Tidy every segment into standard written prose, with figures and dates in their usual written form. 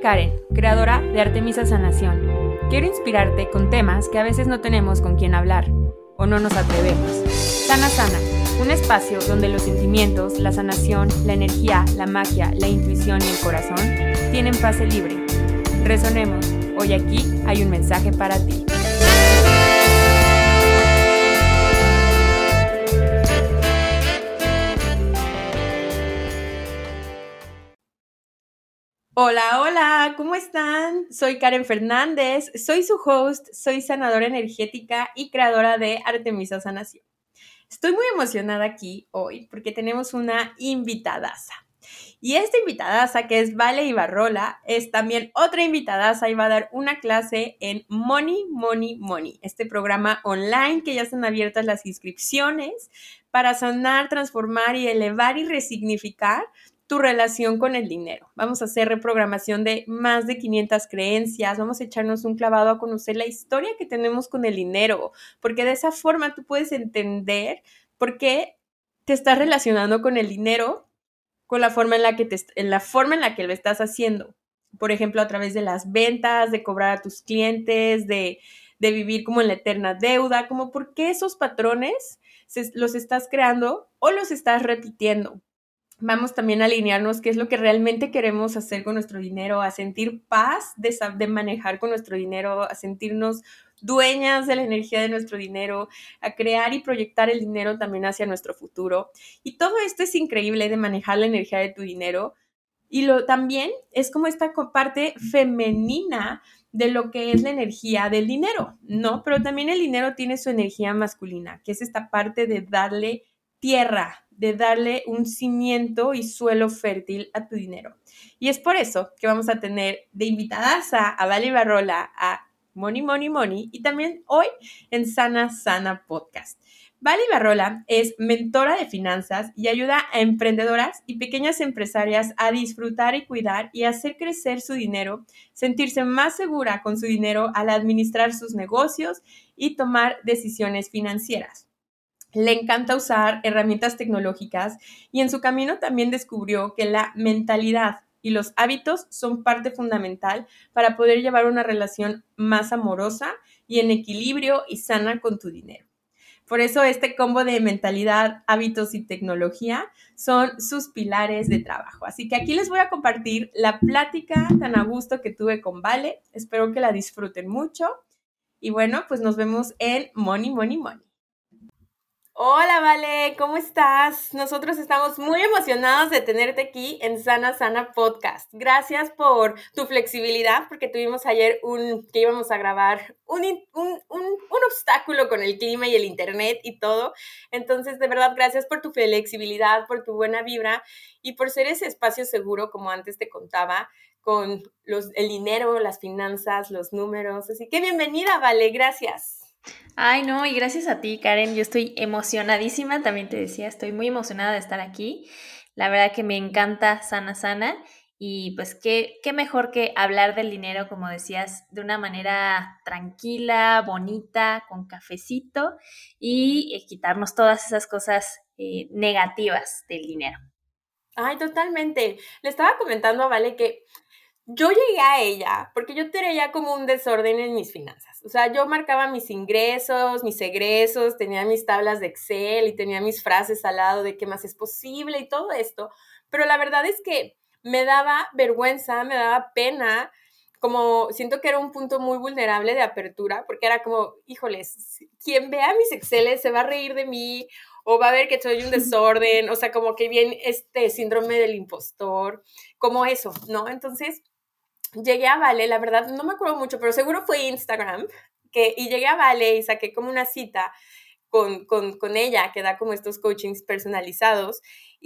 Karen, creadora de Artemisa Sanación. Quiero inspirarte con temas que a veces no tenemos con quién hablar o no nos atrevemos. Sana Sana, un espacio donde los sentimientos, la sanación, la energía, la magia, la intuición y el corazón tienen pase libre. Resonemos, hoy aquí hay un mensaje para ti. Hola, hola, ¿cómo están? Soy Karen Fernández, soy su host, soy sanadora energética y creadora de Artemisa Sanación. Estoy muy emocionada aquí hoy porque tenemos una invitadaza. Y esta invitadaza, que es Vale Ibarrola, es también otra invitadaza y va a dar una clase en Money, Money, Money, este programa online que ya están abiertas las inscripciones para sanar, transformar y elevar y resignificar tu relación con el dinero. Vamos a hacer reprogramación de más de 500 creencias, vamos a echarnos un clavado a conocer la historia que tenemos con el dinero, porque de esa forma tú puedes entender por qué te estás relacionando con el dinero, con la forma en la que lo estás haciendo. Por ejemplo, a través de las ventas, de cobrar a tus clientes, de vivir como en la eterna deuda, como por qué esos patrones los estás creando o los estás repitiendo. Vamos también a alinearnos qué es lo que realmente queremos hacer con nuestro dinero, a sentir paz de manejar con nuestro dinero, a sentirnos dueñas de la energía de nuestro dinero, a crear y proyectar el dinero también hacia nuestro futuro. Y todo esto es increíble de manejar la energía de tu dinero. Y también es como esta parte femenina de lo que es la energía del dinero, ¿no? Pero también el dinero tiene su energía masculina, que es esta parte de darle tierra, de darle un cimiento y suelo fértil a tu dinero. Y es por eso que vamos a tener de invitadas a Vale Ibarrola, a Money, Money, Money, y también hoy en Sana Sana Podcast. Vale Ibarrola es mentora de finanzas y ayuda a emprendedoras y pequeñas empresarias a disfrutar y cuidar y hacer crecer su dinero, sentirse más segura con su dinero al administrar sus negocios y tomar decisiones financieras. Le encanta usar herramientas tecnológicas y en su camino también descubrió que la mentalidad y los hábitos son parte fundamental para poder llevar una relación más amorosa y en equilibrio y sana con tu dinero. Por eso este combo de mentalidad, hábitos y tecnología son sus pilares de trabajo. Así que aquí les voy a compartir la plática tan a gusto que tuve con Vale. Espero que la disfruten mucho. Y bueno, pues nos vemos en Money, Money, Money. Hola, Vale, ¿cómo estás? Nosotros estamos muy emocionados de tenerte aquí en Sana Sana Podcast. Gracias por tu flexibilidad, porque tuvimos ayer que íbamos a grabar un obstáculo con el clima y el internet y todo. Entonces, de verdad, gracias por tu flexibilidad, por tu buena vibra y por ser ese espacio seguro, como antes te contaba, con el dinero, las finanzas, los números. Así que bienvenida, Vale, gracias. Ay, no, y gracias a ti, Karen. Yo estoy emocionadísima, también te decía, estoy muy emocionada de estar aquí. La verdad que me encanta Sana Sana y pues qué mejor que hablar del dinero, como decías, de una manera tranquila, bonita, con cafecito y quitarnos todas esas cosas negativas del dinero. Ay, totalmente. Le estaba comentando a Vale que yo llegué a ella porque yo tenía como un desorden en mis finanzas. O sea, yo marcaba mis ingresos, mis egresos, tenía mis tablas de Excel y tenía mis frases al lado de qué más es posible y todo esto. Pero la verdad es que me daba vergüenza, me daba pena, como siento que era un punto muy vulnerable de apertura, porque era como, híjoles, quien vea mis Exceles se va a reír de mí o va a ver que soy un desorden, o sea, como que bien este síndrome del impostor, como eso, ¿no? Entonces llegué a Vale, la verdad no me acuerdo mucho, pero seguro fue Instagram, y llegué a Vale y saqué como una cita con ella, que da como estos coachings personalizados,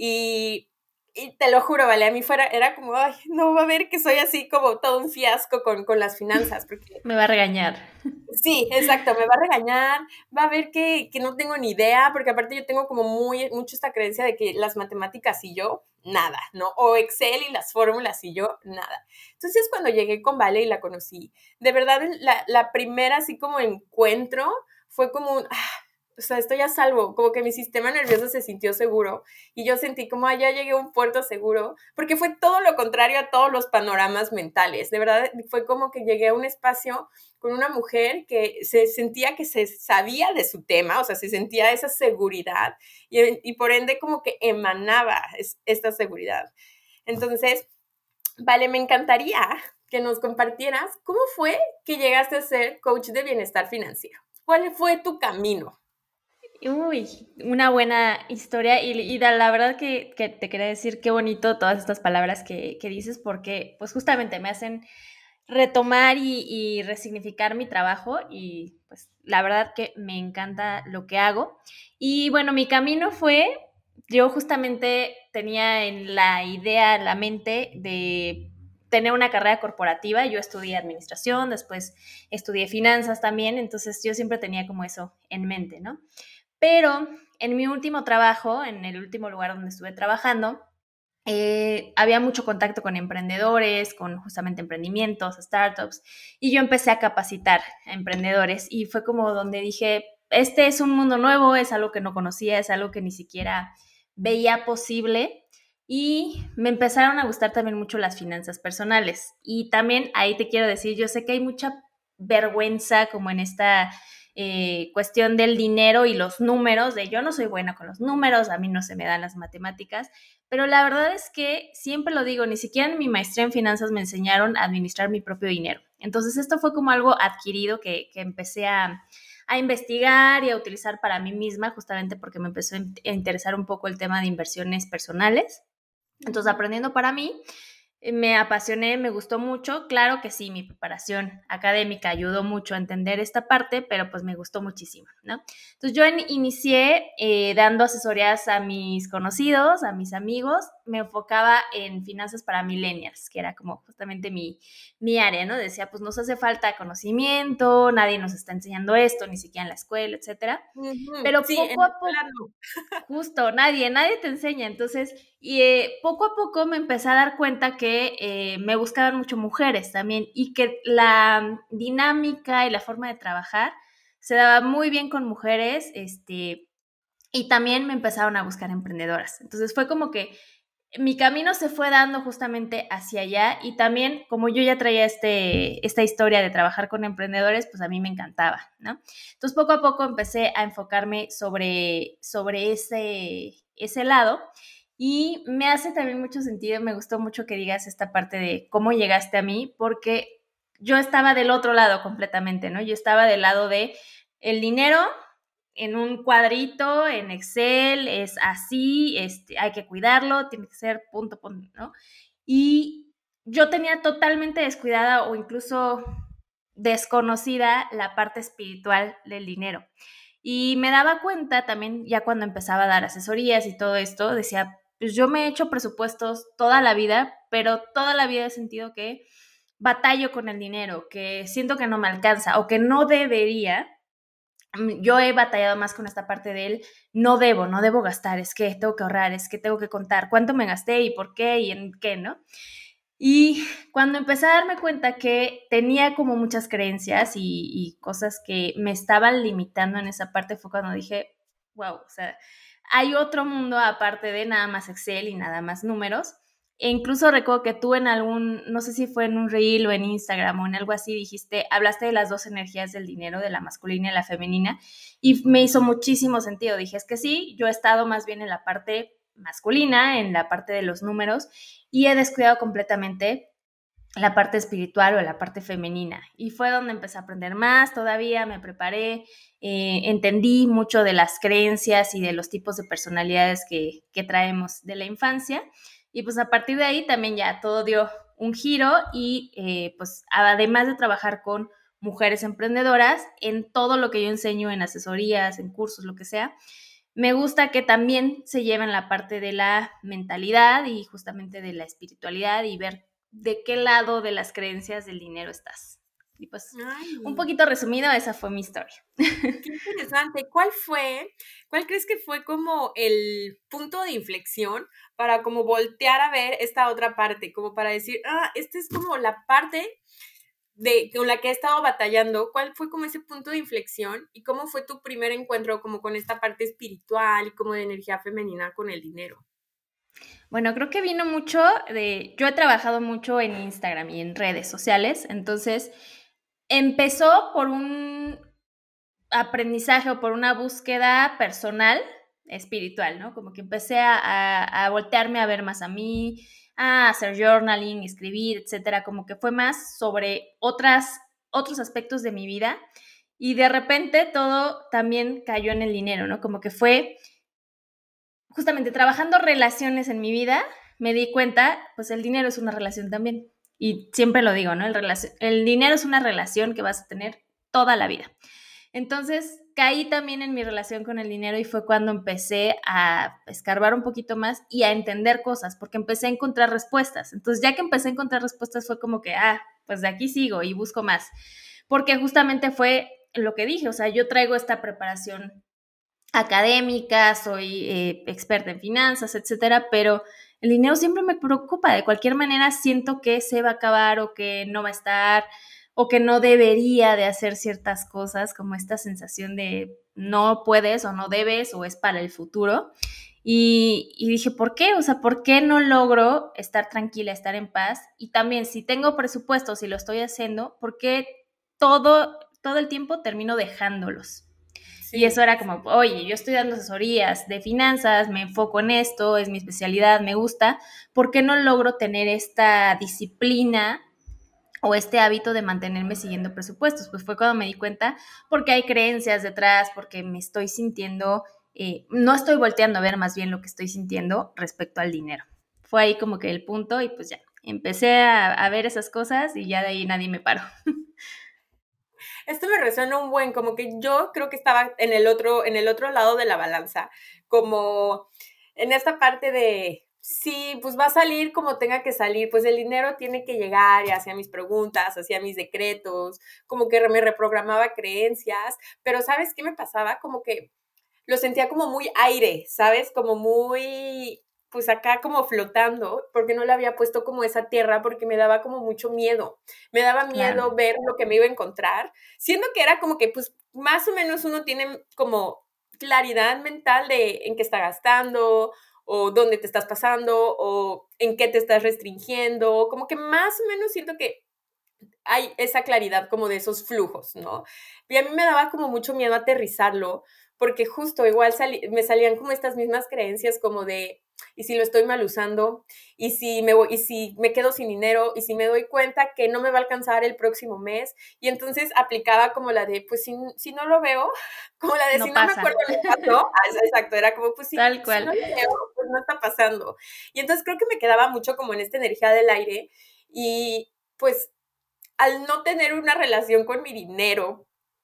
y te lo juro, Vale, a mí era como, ay, no, va a ver que soy así como todo un fiasco con las finanzas, porque Me va a regañar. sí, exacto, me va a regañar, va a ver que no tengo ni idea, porque aparte yo tengo como mucho esta creencia de que las matemáticas y yo, nada, ¿no? O Excel y las fórmulas y yo, nada. Entonces, cuando llegué con Vale y la conocí, de verdad, la primera así como encuentro fue como o sea, estoy a salvo, como que mi sistema nervioso se sintió seguro y yo sentí como, ya llegué a un puerto seguro, porque fue todo lo contrario a todos los panoramas mentales. De verdad, fue como que llegué a un espacio con una mujer que se sentía que se sabía de su tema, o sea, se sentía esa seguridad y por ende como que emanaba esta seguridad. Entonces, vale, me encantaría que nos compartieras cómo fue que llegaste a ser coach de bienestar financiero. ¿Cuál fue tu camino? Uy, una buena historia y la verdad que te quería decir qué bonito todas estas palabras que dices porque pues justamente me hacen retomar y resignificar mi trabajo y pues la verdad que me encanta lo que hago. Y bueno, mi camino fue, yo justamente tenía en la idea, en la mente de tener una carrera corporativa. Yo estudié administración, después estudié finanzas también, entonces yo siempre tenía como eso en mente, ¿no? Pero en mi último trabajo, en el último lugar donde estuve trabajando, había mucho contacto con emprendedores, con justamente emprendimientos, startups, y yo empecé a capacitar a emprendedores y fue como donde dije, este es un mundo nuevo, es algo que no conocía, es algo que ni siquiera veía posible y me empezaron a gustar también mucho las finanzas personales. Y también ahí te quiero decir, yo sé que hay mucha vergüenza como en esta cuestión del dinero y los números, de yo no soy buena con los números, a mí no se me dan las matemáticas, pero la verdad es que siempre lo digo, ni siquiera en mi maestría en finanzas me enseñaron a administrar mi propio dinero. Entonces esto fue como algo adquirido que empecé a investigar y a utilizar para mí misma, justamente porque me empezó a interesar un poco el tema de inversiones personales. Entonces, aprendiendo para mí, me apasioné, me gustó mucho. Claro que sí, mi preparación académica ayudó mucho a entender esta parte, pero pues me gustó muchísimo, ¿no? Entonces yo inicié dando asesorías a mis conocidos, a mis amigos. Me enfocaba en finanzas para millennials, que era como justamente mi área, ¿no? Decía, pues nos hace falta conocimiento, nadie nos está enseñando esto, ni siquiera en la escuela, etcétera. Pero Sí, en poco la a escuela poco, no. justo, nadie te enseña. Entonces, y poco a poco me empecé a dar cuenta que me buscaban mucho mujeres también y que la dinámica y la forma de trabajar se daba muy bien con mujeres, y también me empezaron a buscar emprendedoras. Entonces fue como que mi camino se fue dando justamente hacia allá y también como yo ya traía esta historia de trabajar con emprendedores, pues a mí me encantaba, ¿no? Entonces poco a poco empecé a enfocarme sobre ese lado y me hace también mucho sentido, me gustó mucho que digas esta parte de cómo llegaste a mí, porque yo estaba del otro lado completamente, ¿no? Yo estaba del lado de el dinero en un cuadrito, en Excel, es así, hay que cuidarlo, tiene que ser punto, punto, ¿no? Y yo tenía totalmente descuidada o incluso desconocida la parte espiritual del dinero. Y me daba cuenta también, ya cuando empezaba a dar asesorías y todo esto, decía, pues yo me he hecho presupuestos toda la vida, pero toda la vida he sentido que batallo con el dinero, que siento que no me alcanza o que no debería. Yo he batallado más con esta parte del no debo gastar, es que tengo que ahorrar, es que tengo que contar cuánto me gasté y por qué y en qué, ¿no? Y cuando empecé a darme cuenta que tenía como muchas creencias y cosas que me estaban limitando en esa parte fue cuando dije, wow, o sea, hay otro mundo aparte de nada más Excel y nada más números. E incluso recuerdo que tú en algún, no sé si fue en un reel o en Instagram o en algo así, dijiste, hablaste de las dos energías del dinero, de la masculina y la femenina, y me hizo muchísimo sentido. Dije, es que sí, yo he estado más bien en la parte masculina, en la parte de los números, y he descuidado completamente la parte espiritual o la parte femenina. Y fue donde empecé a aprender más todavía, me preparé, entendí mucho de las creencias y de los tipos de personalidades que traemos de la infancia. Y pues a partir de ahí también ya todo dio un giro y pues además de trabajar con mujeres emprendedoras, en todo lo que yo enseño en asesorías, en cursos, lo que sea, me gusta que también se lleven la parte de la mentalidad y justamente de la espiritualidad y ver de qué lado de las creencias del dinero estás. Y pues, un Ay, poquito resumido, esa fue mi historia. qué interesante. Cuál crees que fue como el punto de inflexión para como voltear a ver esta otra parte, como para decir, esta es como la parte con la que he estado batallando, ¿cuál fue como ese punto de inflexión y cómo fue tu primer encuentro como con esta parte espiritual y como de energía femenina con el dinero? Bueno, creo que vino mucho de... Yo he trabajado mucho en Instagram y en redes sociales, entonces empezó por un aprendizaje o por una búsqueda personal, espiritual, ¿no? Como que empecé a voltearme a ver más a mí, a hacer journaling, escribir, etcétera, como que fue más sobre otros aspectos de mi vida y de repente todo también cayó en el dinero, ¿no? Como que fue justamente trabajando relaciones en mi vida, me di cuenta, pues el dinero es una relación también. Y siempre lo digo, ¿no? El dinero es una relación que vas a tener toda la vida. Entonces, caí también en mi relación con el dinero y fue cuando empecé a escarbar un poquito más y a entender cosas, porque empecé a encontrar respuestas. Entonces, ya que empecé a encontrar respuestas, fue como que, pues de aquí sigo y busco más. Porque justamente fue lo que dije, o sea, yo traigo esta preparación académica, soy experta en finanzas, etcétera, pero el dinero siempre me preocupa. De cualquier manera, siento que se va a acabar o que no va a estar o que no debería de hacer ciertas cosas, como esta sensación de no puedes o no debes o es para el futuro. Y dije, ¿por qué? O sea, ¿por qué no logro estar tranquila, estar en paz? Y también, si tengo presupuesto, si lo estoy haciendo, ¿por qué todo el tiempo termino dejándolos? Y eso Sí. era como, oye, yo estoy dando asesorías de finanzas, me enfoco en esto, es mi especialidad, me gusta, ¿por qué no logro tener esta disciplina o este hábito de mantenerme siguiendo presupuestos? Pues fue cuando me di cuenta, porque hay creencias detrás, porque me estoy sintiendo, no estoy volteando a ver más bien lo que estoy sintiendo respecto al dinero. Fue ahí como que el punto y pues ya, empecé a ver esas cosas y ya de ahí nadie me paró. Esto me resuena un buen, como que yo creo que estaba en el otro lado de la balanza, como en esta parte de, sí, pues va a salir como tenga que salir, pues el dinero tiene que llegar y hacía mis preguntas, hacía mis decretos, como que me reprogramaba creencias, pero ¿sabes qué me pasaba? Como que lo sentía como muy aire, ¿sabes? Como muy, pues acá como flotando, porque no le había puesto como esa tierra, porque me daba como mucho miedo. Me daba Claro. miedo ver lo que me iba a encontrar, siendo que era como que, pues, más o menos uno tiene como claridad mental de en qué está gastando, o dónde te estás pasando, o en qué te estás restringiendo, como que más o menos siento que hay esa claridad como de esos flujos, ¿no? Y a mí me daba como mucho miedo aterrizarlo, porque justo igual me salían como estas mismas creencias como de, ¿y si lo estoy mal usando? ¿Y si me quedo sin dinero? ¿Y si me doy cuenta que no me va a alcanzar el próximo mes? Y entonces aplicaba como la de, pues si no lo veo, como la de si No no me acuerdo pasa. lo que pasó. Exacto, era como, pues Tal si cual. no lo veo, pues no está pasando. Y entonces creo que me quedaba mucho como en esta energía del aire y pues al no tener una relación con mi dinero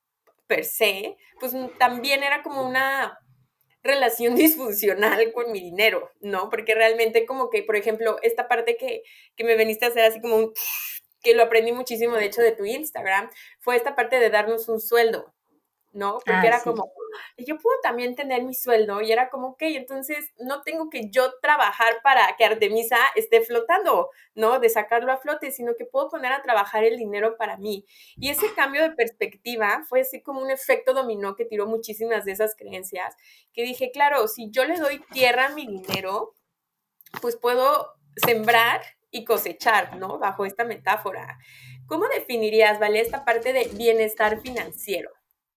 per se, pues también era como una relación disfuncional con mi dinero, ¿no? Porque realmente como que, por ejemplo, esta parte que me veniste a hacer así como un... que lo aprendí muchísimo, de hecho, de tu Instagram, fue esta parte de darnos un sueldo, ¿no? Porque era Sí. como, yo puedo también tener mi sueldo y era como, ok, entonces no tengo que yo trabajar para que Artemisa esté flotando, ¿no? De sacarlo a flote, sino que puedo poner a trabajar el dinero para mí. Y ese cambio de perspectiva fue así como un efecto dominó que tiró muchísimas de esas creencias, que dije, claro, si yo le doy tierra a mi dinero, pues puedo sembrar y cosechar, ¿no? Bajo esta metáfora. ¿Cómo definirías, Vale, esta parte de bienestar financiero?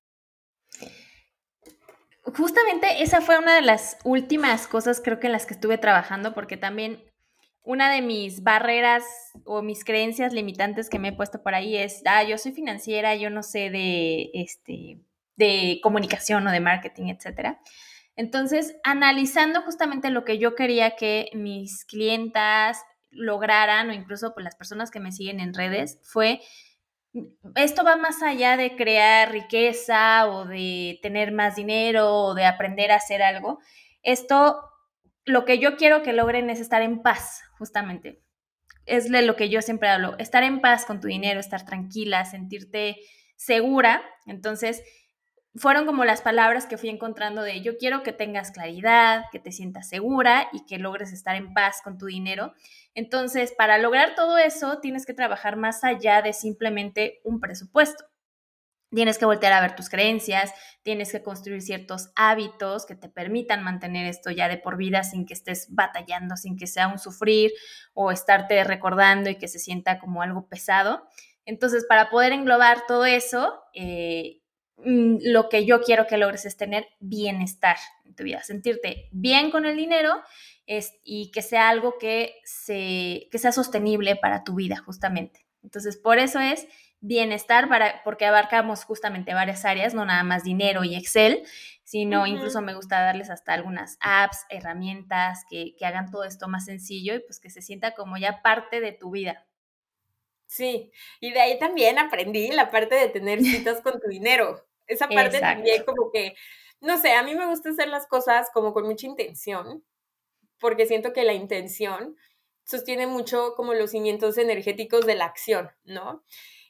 Justamente esa fue una de las últimas cosas creo que en las que estuve trabajando, porque también una de mis barreras o mis creencias limitantes que me he puesto por ahí es, yo soy financiera, yo no sé de comunicación o de marketing, etcétera. Entonces, analizando justamente lo que yo quería que mis clientas lograran o incluso pues, las personas que me siguen en redes, fue esto va más allá de crear riqueza o de tener más dinero o de aprender a hacer algo. Esto, lo que yo quiero que logren es estar en paz, justamente. Es de lo que yo siempre hablo, estar en paz con tu dinero, estar tranquila, sentirte segura. Entonces, fueron como las palabras que fui encontrando de yo quiero que tengas claridad, que te sientas segura y que logres estar en paz con tu dinero. Entonces, para lograr todo eso, tienes que trabajar más allá de simplemente un presupuesto. Tienes que voltear a ver tus creencias, tienes que construir ciertos hábitos que te permitan mantener esto ya de por vida sin que estés batallando, sin que sea un sufrir o estarte recordando y que se sienta como algo pesado. Entonces, para poder englobar todo eso, lo que yo quiero que logres es tener bienestar en tu vida, sentirte bien con el dinero y que sea algo que sea sostenible para tu vida, justamente. Entonces, por eso es bienestar, porque abarcamos justamente varias áreas, no nada más dinero y Excel, sino incluso me gusta darles hasta algunas apps, herramientas que hagan todo esto más sencillo y pues que se sienta como ya parte de tu vida. Sí, y de ahí también aprendí la parte de tener citas con tu dinero. Esa parte Exacto. también como que, no sé, a mí me gusta hacer las cosas como con mucha intención, porque siento que la intención sostiene mucho como los cimientos energéticos de la acción, ¿no?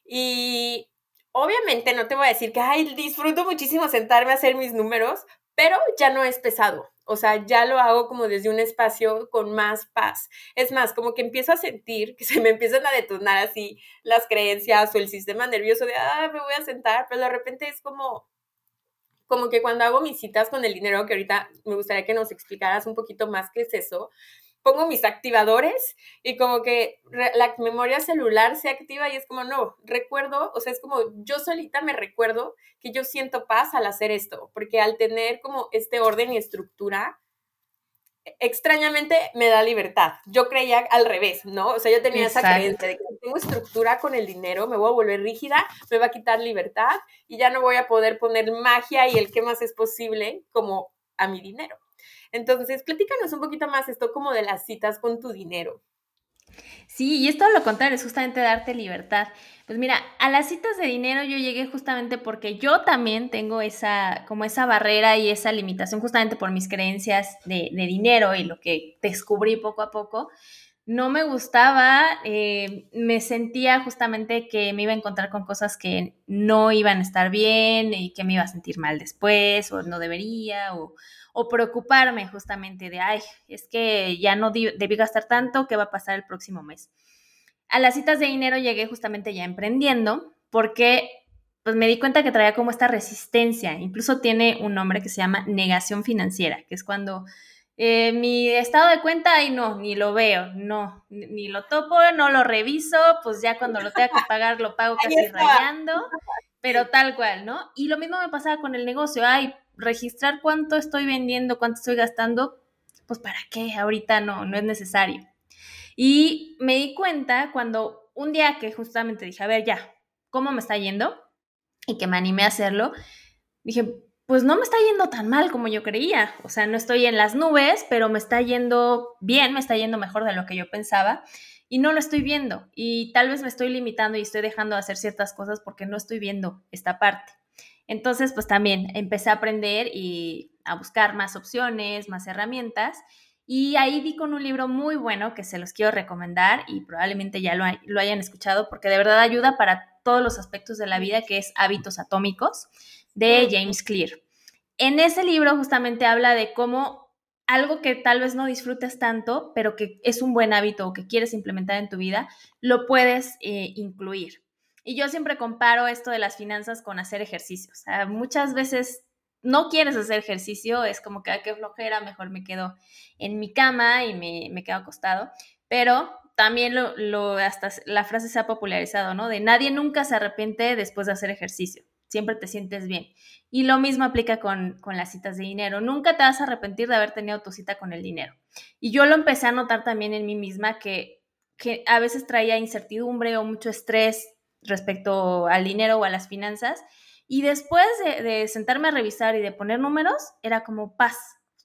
Y obviamente no te voy a decir que, ay, disfruto muchísimo sentarme a hacer mis números, pero ya no es pesado. O sea, ya lo hago como desde un espacio con más paz. Es más, como que empiezo a sentir que se me empiezan a detonar así las creencias o el sistema nervioso de, ah, me voy a sentar, pero de repente es como que cuando hago mis citas con el dinero, que ahorita me gustaría que nos explicaras un poquito más qué es eso, pongo mis activadores y como que la memoria celular se activa y es como, no, recuerdo, o sea, es como yo solita me recuerdo que yo siento paz al hacer esto, porque al tener como este orden y estructura, extrañamente me da libertad. Yo creía al revés, ¿no? O sea, yo tenía esa Exacto. creencia de que si tengo estructura con el dinero, me voy a volver rígida, me va a quitar libertad y ya no voy a poder poner magia y el qué más es posible como a mi dinero. Entonces, platícanos un poquito más esto como de las citas con tu dinero. Sí, y es todo lo contrario, es justamente darte libertad. Pues mira, a las citas de dinero yo llegué justamente porque yo también tengo como esa barrera y esa limitación justamente por mis creencias de dinero y lo que descubrí poco a poco. No me gustaba, me sentía justamente que me iba a encontrar con cosas que no iban a estar bien y que me iba a sentir mal después o no debería o preocuparme justamente de, ay, es que ya no debí gastar tanto, ¿qué va a pasar el próximo mes? A las citas de dinero llegué justamente ya emprendiendo porque pues me di cuenta que traía como esta resistencia, incluso tiene un nombre que se llama negación financiera, que es cuando mi estado de cuenta, ahí no, ni lo veo, no, ni lo topo, no lo reviso, pues ya cuando lo tenga que pagar lo pago Ahí casi está. rayando, pero Sí. tal cual, ¿no? Y lo mismo me pasaba con el negocio, ay, registrar cuánto estoy vendiendo, cuánto estoy gastando, pues para qué, ahorita no es necesario. Y me di cuenta cuando un día que justamente dije, a ver, ya, ¿cómo me está yendo? Y que me animé a hacerlo, dije, pues no me está yendo tan mal como yo creía. O sea, no estoy en las nubes, pero me está yendo bien, me está yendo mejor de lo que yo pensaba y no lo estoy viendo. Y tal vez me estoy limitando y estoy dejando de hacer ciertas cosas porque no estoy viendo esta parte. Entonces, pues también empecé a aprender y a buscar más opciones, más herramientas. Y ahí di con un libro muy bueno que se los quiero recomendar y probablemente ya lo hayan escuchado porque de verdad ayuda para todos los aspectos de la vida, que es Hábitos Atómicos de Mm, James Clear. En ese libro justamente habla de cómo algo que tal vez no disfrutes tanto, pero que es un buen hábito o que quieres implementar en tu vida, lo puedes incluir. Y yo siempre comparo esto de las finanzas con hacer ejercicio. O sea, muchas veces no quieres hacer ejercicio, es como que, qué flojera, mejor me quedo en mi cama y me quedo acostado. Pero también hasta la frase se ha popularizado, ¿no? De nadie nunca se arrepiente después de hacer ejercicio. Siempre te sientes bien. Y lo mismo aplica con las citas de dinero. Nunca te vas a arrepentir de haber tenido tu cita con el dinero. Y yo lo empecé a notar también en mí misma que a veces traía incertidumbre o mucho estrés respecto al dinero o a las finanzas. Y después de sentarme a revisar y de poner números, era como paz.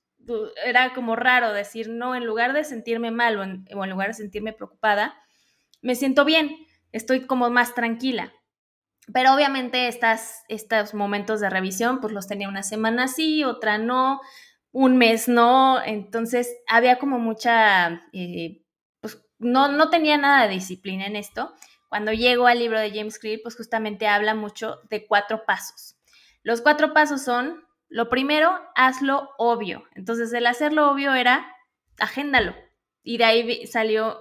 Era como raro decir, no, en lugar de sentirme mal o en lugar de sentirme preocupada, me siento bien, estoy como más tranquila. Pero obviamente estos momentos de revisión, pues los tenía una semana sí, otra no, un mes no, entonces había como mucha, pues no tenía nada de disciplina en esto. Cuando llego al libro de James Clear, pues justamente habla mucho de 4 pasos. Los 4 pasos son, lo primero, hazlo obvio. Entonces, el hacerlo obvio era, agéndalo. Y de ahí salió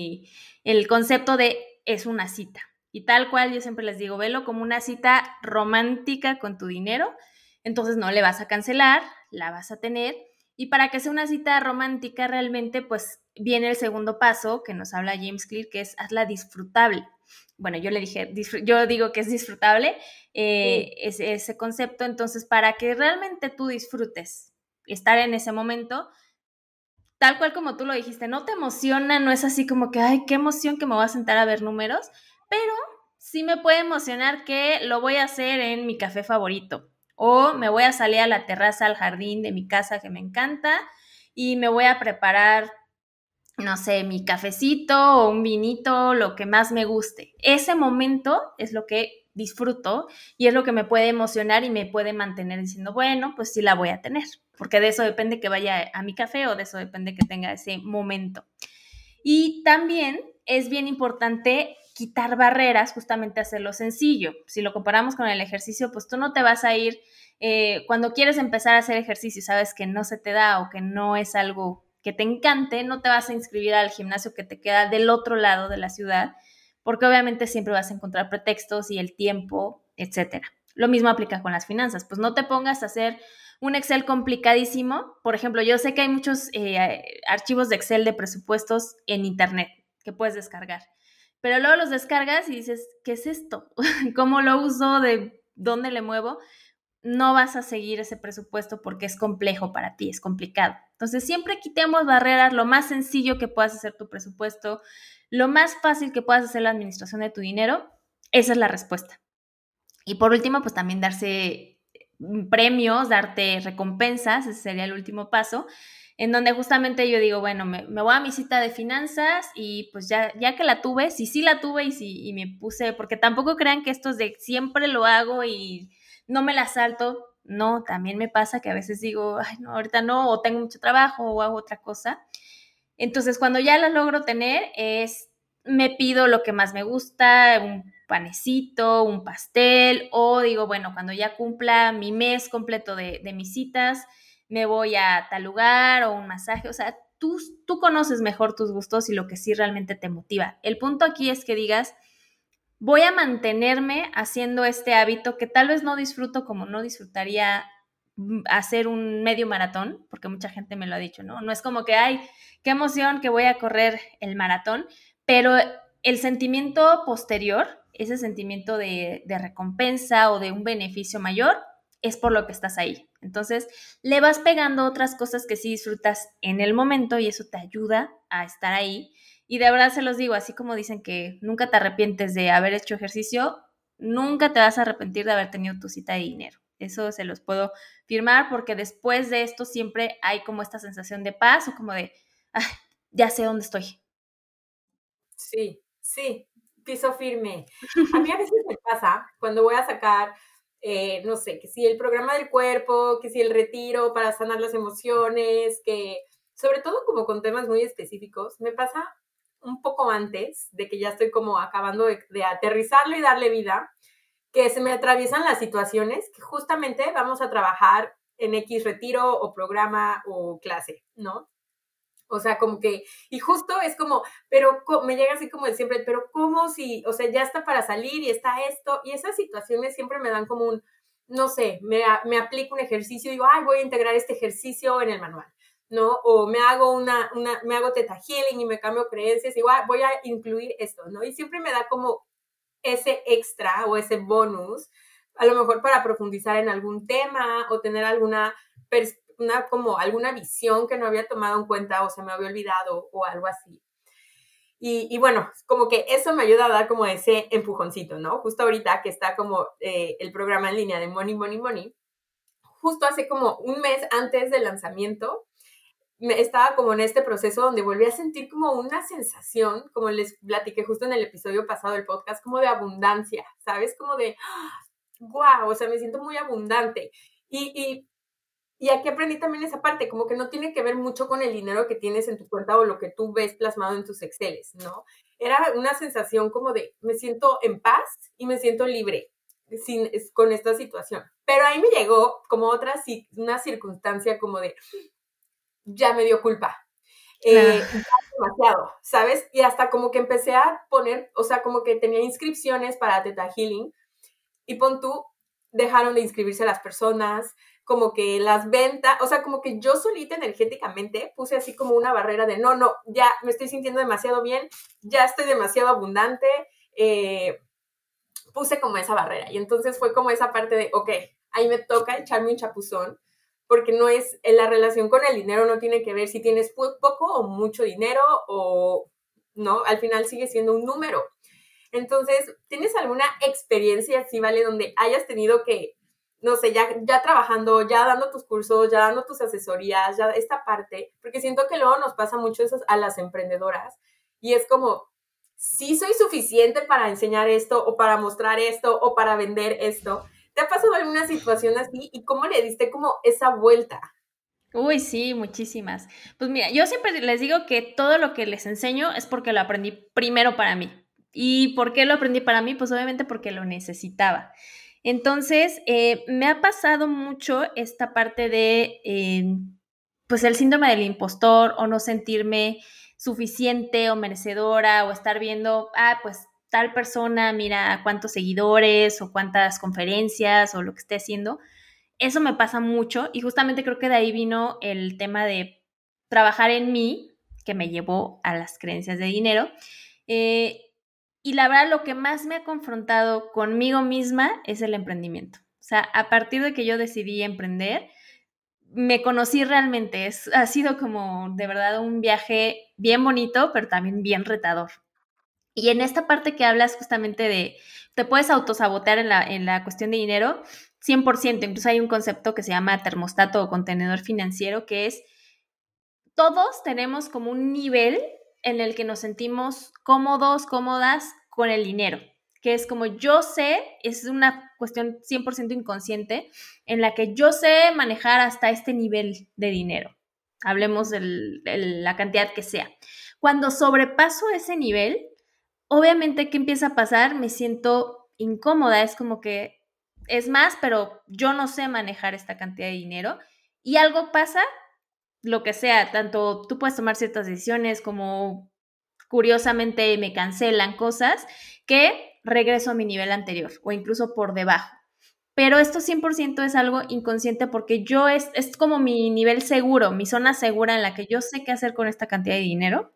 el concepto de es una cita. Y tal cual yo siempre les digo, velo como una cita romántica con tu dinero. Entonces no le vas a cancelar, la vas a tener. Y para que sea una cita romántica realmente, pues viene el segundo paso que nos habla James Clear, que es hazla disfrutable. Bueno, yo digo que es disfrutable Sí. ese concepto. Entonces, para que realmente tú disfrutes estar en ese momento, tal cual como tú lo dijiste, no te emociona, no es así como que, ay, qué emoción que me voy a sentar a ver números, pero sí me puede emocionar que lo voy a hacer en mi café favorito o me voy a salir a la terraza, al jardín de mi casa que me encanta y me voy a preparar, no sé, mi cafecito o un vinito, lo que más me guste. Ese momento es lo que disfruto y es lo que me puede emocionar y me puede mantener diciendo, bueno, pues sí la voy a tener, porque de eso depende que vaya a mi café o de eso depende que tenga ese momento. Y también es bien importante quitar barreras, justamente hacerlo sencillo. Si lo comparamos con el ejercicio, pues tú no te vas a ir, cuando quieres empezar a hacer ejercicio, sabes que no se te da o que no es algo que te encante, no te vas a inscribir al gimnasio que te queda del otro lado de la ciudad, porque obviamente siempre vas a encontrar pretextos y el tiempo, etcétera. Lo mismo aplica con las finanzas, pues no te pongas a hacer un Excel complicadísimo. Por ejemplo, yo sé que hay muchos archivos de Excel de presupuestos en internet que puedes descargar, pero luego los descargas y dices, ¿qué es esto? ¿Cómo lo uso? ¿De dónde le muevo? No vas a seguir ese presupuesto porque es complejo para ti, es complicado. Entonces, siempre quitemos barreras, lo más sencillo que puedas hacer tu presupuesto, lo más fácil que puedas hacer la administración de tu dinero, esa es la respuesta. Y por último, pues también darse premios, darte recompensas, ese sería el último paso, en donde justamente yo digo, bueno, me voy a mi cita de finanzas y pues ya que la tuve, si sí la tuve y me puse, porque tampoco crean que esto es de siempre lo hago y no me la salto, no, también me pasa que a veces digo, ay, no, ahorita no, o tengo mucho trabajo o hago otra cosa. Entonces, cuando ya la logro tener, me pido lo que más me gusta, un panecito, un pastel, o digo, bueno, cuando ya cumpla mi mes completo de mis citas, me voy a tal lugar o un masaje. O sea, tú conoces mejor tus gustos y lo que sí realmente te motiva. El punto aquí es que digas, voy a mantenerme haciendo este hábito que tal vez no disfruto como no disfrutaría hacer un medio maratón, porque mucha gente me lo ha dicho, ¿no? No es como que, ay, qué emoción que voy a correr el maratón, pero el sentimiento posterior, ese sentimiento de recompensa o de un beneficio mayor, es por lo que estás ahí. Entonces, le vas pegando otras cosas que sí disfrutas en el momento y eso te ayuda a estar ahí. Y de verdad se los digo, así como dicen que nunca te arrepientes de haber hecho ejercicio, nunca te vas a arrepentir de haber tenido tu cita de dinero. Eso se los puedo firmar porque después de esto siempre hay como esta sensación de paz o como de, ah, ya sé dónde estoy. Sí, sí, piso firme. A mí a veces me pasa cuando voy a sacar, no sé, que si el programa del cuerpo, que si el retiro para sanar las emociones, que sobre todo como con temas muy específicos, me pasa un poco antes de que ya estoy como acabando de aterrizarlo y darle vida, que se me atraviesan las situaciones que justamente vamos a trabajar en X retiro o programa o clase, ¿no? O sea, como que, y justo es como, pero me llega así como de siempre, pero ¿cómo si, o sea, ya está para salir y está esto? Y esas situaciones siempre me dan como un, no sé, me aplico un ejercicio y digo, ay, voy a integrar este ejercicio en el manual, ¿no? O me hago me hago teta healing y me cambio creencias y digo, ah, voy a incluir esto, ¿no? Y siempre me da como ese extra o ese bonus, a lo mejor para profundizar en algún tema o tener como alguna visión que no había tomado en cuenta o se me había olvidado o algo así. Y bueno, como que eso me ayuda a dar como ese empujoncito, ¿no? Justo ahorita que está como el programa en línea de Money, Money, Money, justo hace como un mes antes del lanzamiento, estaba como en este proceso donde volví a sentir como una sensación, como les platiqué justo en el episodio pasado del podcast, como de abundancia, ¿sabes? Como de, wow, o sea, me siento muy abundante. Y aquí aprendí también esa parte, como que no tiene que ver mucho con el dinero que tienes en tu cuenta o lo que tú ves plasmado en tus Exceles, ¿no? Era una sensación como de, me siento en paz y me siento libre. con esta situación. Pero ahí me llegó como una circunstancia como de, ya me dio culpa. Ya demasiado, ¿sabes? Y hasta como que empecé a poner, o sea, como que tenía inscripciones para Theta Healing y pon tú, dejaron de inscribirse las personas, como que las ventas, o sea, como que yo solita energéticamente puse así como una barrera de no, ya me estoy sintiendo demasiado bien, ya estoy demasiado abundante, puse como esa barrera. Y entonces fue como esa parte de, ok, ahí me toca echarme un chapuzón, porque no es, en la relación con el dinero no tiene que ver si tienes poco o mucho dinero o no, al final sigue siendo un número. Entonces, ¿tienes alguna experiencia así, vale, donde hayas tenido que, no sé, ya trabajando, ya dando tus cursos, ya dando tus asesorías, ya esta parte? Porque siento que luego nos pasa mucho eso a las emprendedoras y es como, sí soy suficiente para enseñar esto o para mostrar esto o para vender esto. ¿Te ha pasado alguna situación así y cómo le diste como esa vuelta? Uy, sí, muchísimas. Pues mira, yo siempre les digo que todo lo que les enseño es porque lo aprendí primero para mí. ¿Y por qué lo aprendí para mí? Pues obviamente porque lo necesitaba. Entonces, me ha pasado mucho esta parte de, pues el síndrome del impostor o no sentirme suficiente o merecedora o estar viendo, pues tal persona, mira cuántos seguidores o cuántas conferencias o lo que esté haciendo. Eso me pasa mucho y justamente creo que de ahí vino el tema de trabajar en mí, que me llevó a las creencias de dinero. Eh, y la verdad, lo que más me ha confrontado conmigo misma es el emprendimiento. O sea, a partir de que yo decidí emprender, me conocí realmente. Ha sido como de verdad un viaje bien bonito, pero también bien retador. Y en esta parte que hablas justamente de, te puedes autosabotear en la cuestión de dinero, 100%. Incluso hay un concepto que se llama termostato o contenedor financiero, que es, todos tenemos como un nivel en el que nos sentimos cómodos, cómodas con el dinero, que es como yo sé, es una cuestión 100% inconsciente, en la que yo sé manejar hasta este nivel de dinero. Hablemos de la cantidad que sea. Cuando sobrepaso ese nivel, obviamente, ¿qué empieza a pasar? Me siento incómoda, es como que es más, pero yo no sé manejar esta cantidad de dinero y algo pasa, lo que sea, tanto tú puedes tomar ciertas decisiones como curiosamente me cancelan cosas que regreso a mi nivel anterior o incluso por debajo. Pero esto 100% es algo inconsciente porque yo es como mi nivel seguro, mi zona segura en la que yo sé qué hacer con esta cantidad de dinero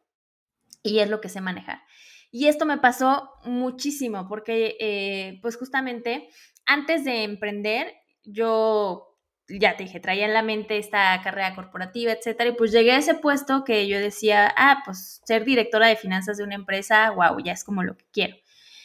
y es lo que sé manejar. Y esto me pasó muchísimo porque, pues justamente, antes de emprender, yo, ya te dije, traía en la mente esta carrera corporativa, etcétera, y pues llegué a ese puesto que yo decía, pues ser directora de finanzas de una empresa, wow, ya es como lo que quiero.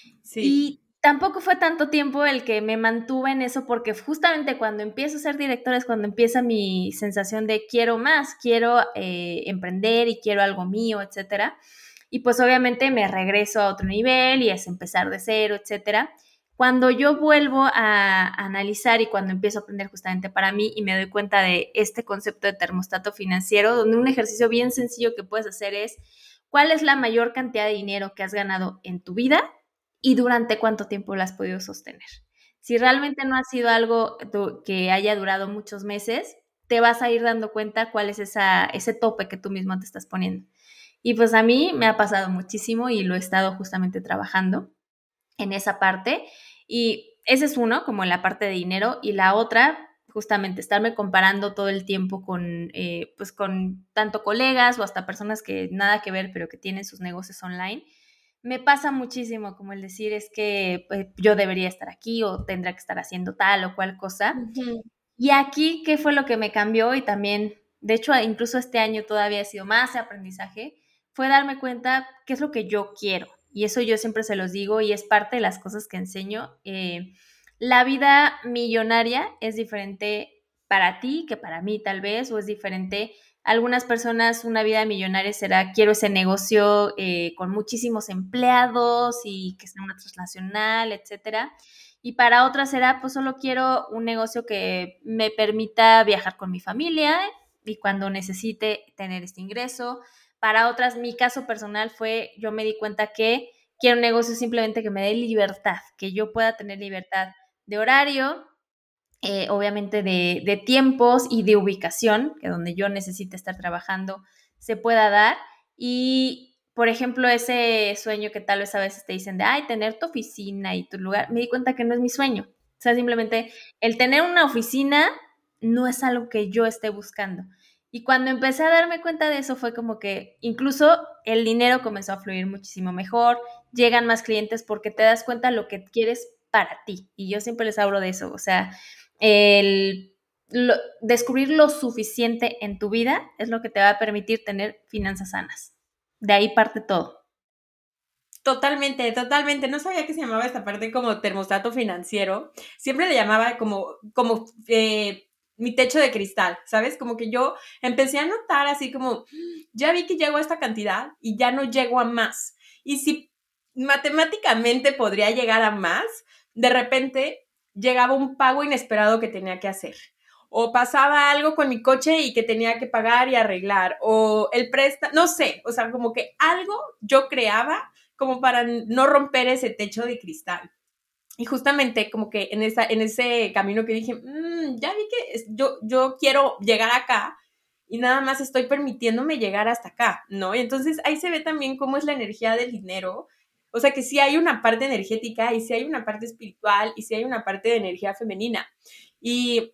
Sí. Y tampoco fue tanto tiempo el que me mantuve en eso, porque justamente cuando empiezo a ser directora es cuando empieza mi sensación de quiero más, quiero emprender y quiero algo mío, etcétera. Y pues obviamente me regreso a otro nivel y es empezar de cero, etcétera. Cuando yo vuelvo a analizar y cuando empiezo a aprender justamente para mí y me doy cuenta de este concepto de termostato financiero, donde un ejercicio bien sencillo que puedes hacer es, ¿cuál es la mayor cantidad de dinero que has ganado en tu vida y durante cuánto tiempo lo has podido sostener? Si realmente no ha sido algo que haya durado muchos meses, te vas a ir dando cuenta cuál es ese tope que tú mismo te estás poniendo. Y pues a mí me ha pasado muchísimo y lo he estado justamente trabajando en esa parte. Y ese es uno, como en la parte de dinero, y la otra, justamente estarme comparando todo el tiempo con, pues con tanto colegas o hasta personas que nada que ver, pero que tienen sus negocios online. Me pasa muchísimo como el decir es que pues, yo debería estar aquí o tendría que estar haciendo tal o cual cosa. Ujú. Y aquí, ¿qué fue lo que me cambió? Y también, de hecho, incluso este año todavía ha sido más de aprendizaje, fue darme cuenta qué es lo que yo quiero. Y eso yo siempre se los digo y es parte de las cosas que enseño. La vida millonaria es diferente para ti que para mí tal vez, o es diferente. Algunas personas una vida millonaria será quiero ese negocio con muchísimos empleados y que sea una transnacional, etcétera. Y para otras será, pues solo quiero un negocio que me permita viajar con mi familia y cuando necesite tener este ingreso. Para otras, mi caso personal fue, yo me di cuenta que quiero un negocio simplemente que me dé libertad, que yo pueda tener libertad de horario, obviamente de tiempos y de ubicación, que donde yo necesite estar trabajando se pueda dar. Y, por ejemplo, ese sueño que tal vez a veces te dicen de, ay, tener tu oficina y tu lugar, me di cuenta que no es mi sueño. O sea, simplemente el tener una oficina no es algo que yo esté buscando. Y cuando empecé a darme cuenta de eso fue como que incluso el dinero comenzó a fluir muchísimo mejor, llegan más clientes porque te das cuenta lo que quieres para ti. Y yo siempre les hablo de eso, o sea, el descubrir lo suficiente en tu vida es lo que te va a permitir tener finanzas sanas. De ahí parte todo. Totalmente, totalmente. No sabía que se llamaba esta parte como termostato financiero. Siempre le llamaba como mi techo de cristal, ¿sabes? Como que yo empecé a notar así como, ya vi que llego a esta cantidad y ya no llego a más. Y si matemáticamente podría llegar a más, de repente llegaba un pago inesperado que tenía que hacer. O pasaba algo con mi coche y que tenía que pagar y arreglar. O el préstamo, no sé, o sea, como que algo yo creaba como para no romper ese techo de cristal. Y justamente como que en ese camino que dije, ya vi que yo quiero llegar acá y nada más estoy permitiéndome llegar hasta acá, ¿no? Y entonces ahí se ve también cómo es la energía del dinero. O sea que sí hay una parte energética y sí hay una parte espiritual y sí hay una parte de energía femenina. Y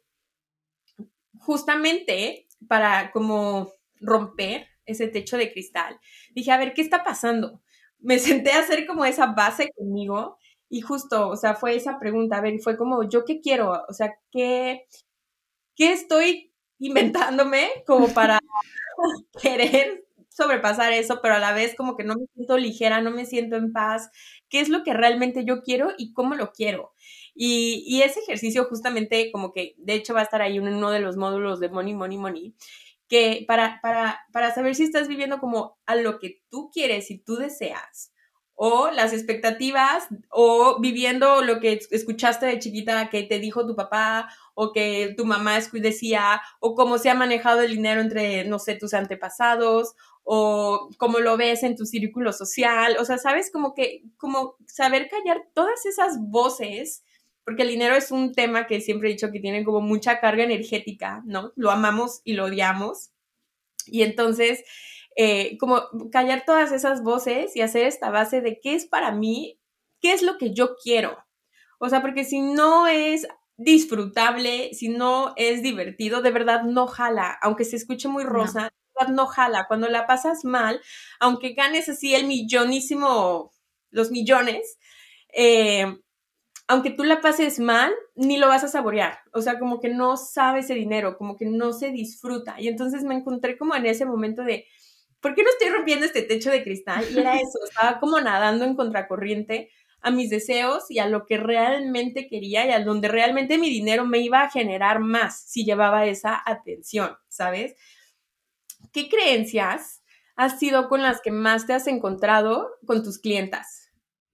justamente para como romper ese techo de cristal, dije, a ver, ¿qué está pasando? Me senté a hacer como esa base conmigo y justo, o sea, fue esa pregunta, a ver, fue como, ¿yo qué quiero? O sea, ¿qué estoy inventándome como para querer sobrepasar eso, pero a la vez como que no me siento ligera, no me siento en paz? ¿Qué es lo que realmente yo quiero y cómo lo quiero? Y ese ejercicio justamente como que, de hecho, va a estar ahí en uno de los módulos de Money, Money, Money, que para saber si estás viviendo como a lo que tú quieres y tú deseas, o las expectativas, o viviendo lo que escuchaste de chiquita que te dijo tu papá, o que tu mamá decía, o cómo se ha manejado el dinero entre, no sé, tus antepasados, o cómo lo ves en tu círculo social, o sea, sabes, como saber callar todas esas voces, porque el dinero es un tema que siempre he dicho que tiene como mucha carga energética, ¿no? Lo amamos y lo odiamos, y entonces, como callar todas esas voces y hacer esta base de qué es para mí, qué es lo que yo quiero. O sea, porque si no es disfrutable, si no es divertido, de verdad no jala, aunque se escuche muy rosa, No. de verdad no jala. Cuando la pasas mal, aunque ganes así el millonísimo, los millones, eh, aunque tú la pases mal, ni lo vas a saborear. O sea, como que no sabe ese dinero, como que no se disfruta. Y entonces me encontré como en ese momento de, ¿por qué no estoy rompiendo este techo de cristal? Y era eso, estaba como nadando en contracorriente a mis deseos y a lo que realmente quería y a donde realmente mi dinero me iba a generar más si llevaba esa atención, ¿sabes? ¿Qué creencias has sido con las que más te has encontrado con tus clientas?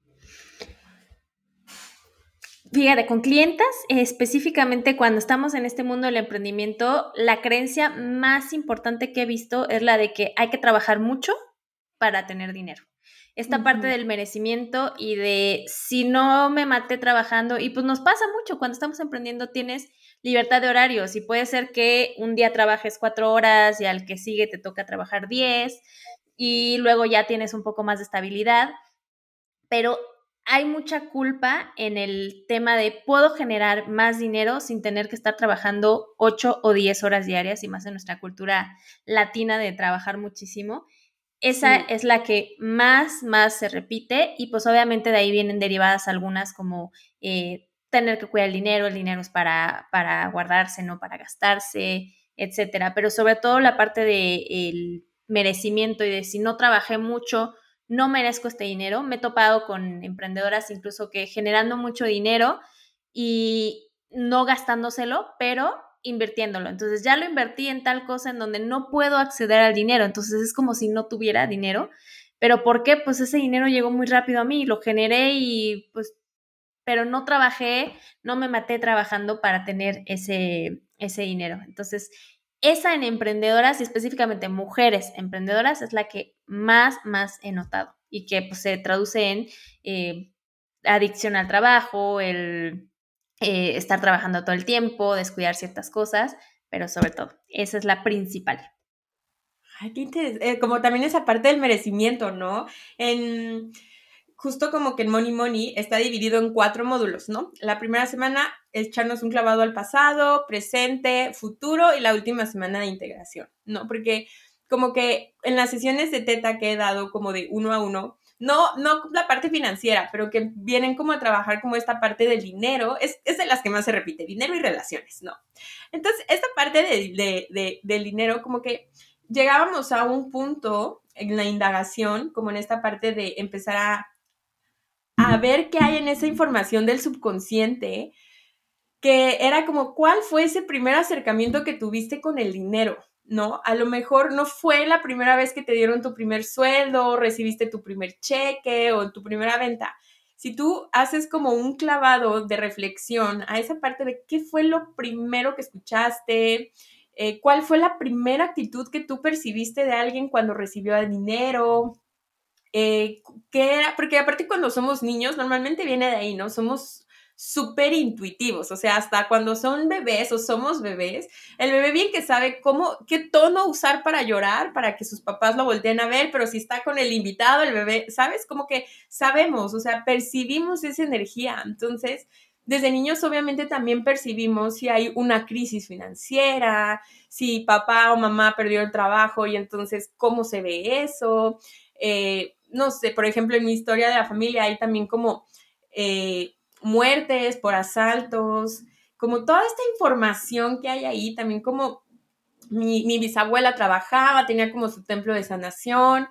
Fíjate, con clientas, específicamente cuando estamos en este mundo del emprendimiento, la creencia más importante que he visto es la de que hay que trabajar mucho para tener dinero. Esta parte Ujú. del merecimiento y de si no me maté trabajando, y pues nos pasa mucho cuando estamos emprendiendo, tienes libertad de horarios y puede ser que un día trabajes 4 horas y al que sigue te toca trabajar 10 y luego ya tienes un poco más de estabilidad, pero hay mucha culpa en el tema de puedo generar más dinero sin tener que estar trabajando 8 o 10 horas diarias y más en nuestra cultura latina de trabajar muchísimo. Esa Sí, es la que más se repite y pues obviamente de ahí vienen derivadas algunas como tener que cuidar el dinero es para guardarse, no para gastarse, etcétera. Pero sobre todo la parte del merecimiento y de si no trabajé mucho, no merezco este dinero. Me he topado con emprendedoras incluso que generando mucho dinero y no gastándoselo, pero invirtiéndolo. Entonces ya lo invertí en tal cosa en donde no puedo acceder al dinero. Entonces es como si no tuviera dinero. ¿Pero por qué? Pues ese dinero llegó muy rápido a mí, lo generé y pues, pero no trabajé, no me maté trabajando para tener ese dinero. Entonces, esa en emprendedoras y específicamente mujeres emprendedoras es la que más he notado y que pues, se traduce en adicción al trabajo, el estar trabajando todo el tiempo, descuidar ciertas cosas, pero sobre todo, esa es la principal. Ay, qué interesante. Como también esa parte del merecimiento, ¿no? Justo como que en Money Money está dividido en 4 módulos, ¿no? La primera semana, echarnos un clavado al pasado, presente, futuro y la última semana de integración, ¿no? Porque como que en las sesiones de teta que he dado como de 1 a 1, no la parte financiera, pero que vienen como a trabajar como esta parte del dinero, es de las que más se repite, dinero y relaciones, ¿no? Entonces, esta parte del dinero como que llegábamos a un punto en la indagación, como en esta parte de empezar a ver qué hay en esa información del subconsciente, que era como, ¿cuál fue ese primer acercamiento que tuviste con el dinero? ¿No? A lo mejor no fue la primera vez que te dieron tu primer sueldo, recibiste tu primer cheque o tu primera venta. Si tú haces como un clavado de reflexión a esa parte de qué fue lo primero que escuchaste, cuál fue la primera actitud que tú percibiste de alguien cuando recibió el dinero, ¿qué era? Porque aparte cuando somos niños, normalmente viene de ahí, ¿no? Somos súper intuitivos, o sea, hasta cuando son bebés o somos bebés, el bebé bien que sabe qué tono usar para llorar, para que sus papás lo volteen a ver, pero si está con el invitado, el bebé, ¿sabes? Como que sabemos, o sea, percibimos esa energía. Entonces, desde niños obviamente también percibimos si hay una crisis financiera, si papá o mamá perdió el trabajo y entonces cómo se ve eso. No sé, por ejemplo, en mi historia de la familia hay también como muertes por asaltos, como toda esta información que hay ahí, también como mi bisabuela trabajaba, tenía como su templo de sanación,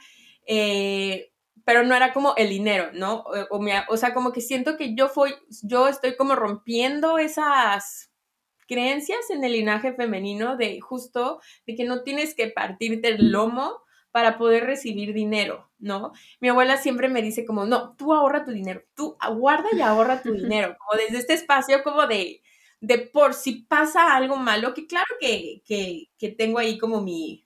pero no era como el dinero, ¿no? O sea, como que siento que yo estoy como rompiendo esas creencias en el linaje femenino de justo de que no tienes que partirte el lomo para poder recibir dinero, ¿no? Mi abuela siempre me dice como, no, tú ahorra tu dinero, tú guarda y ahorra tu dinero, como desde este espacio como de por si pasa algo malo, que claro que tengo ahí como